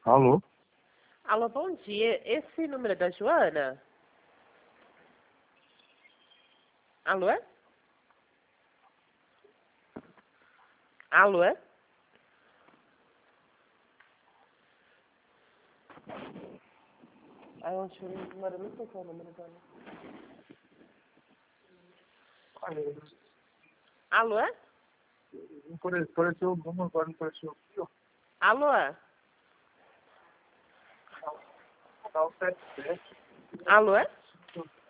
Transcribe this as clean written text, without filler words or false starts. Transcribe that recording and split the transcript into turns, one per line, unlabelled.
Alô?
Alô, bom dia. Esse número é da Joana? Alô? Alô? Ai, onde eu não sei qual é o número dela. Alô?
Apareceu o número, agora não apareceu aqui, ó.
Alô?
Canal 77.
Alô?